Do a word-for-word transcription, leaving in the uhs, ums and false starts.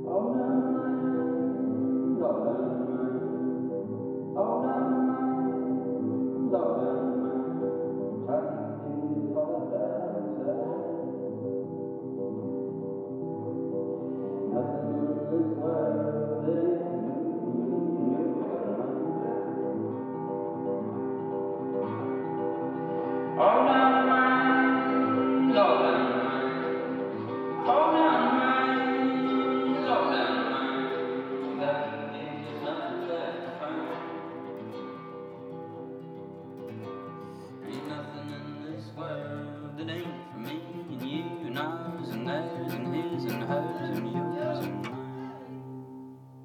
Oh, none mind, oh, none mind, oh, none mind, oh, none mind. Try keeping your thoughts outside. Nothing in this world that ain't doing your mind. Oh, no.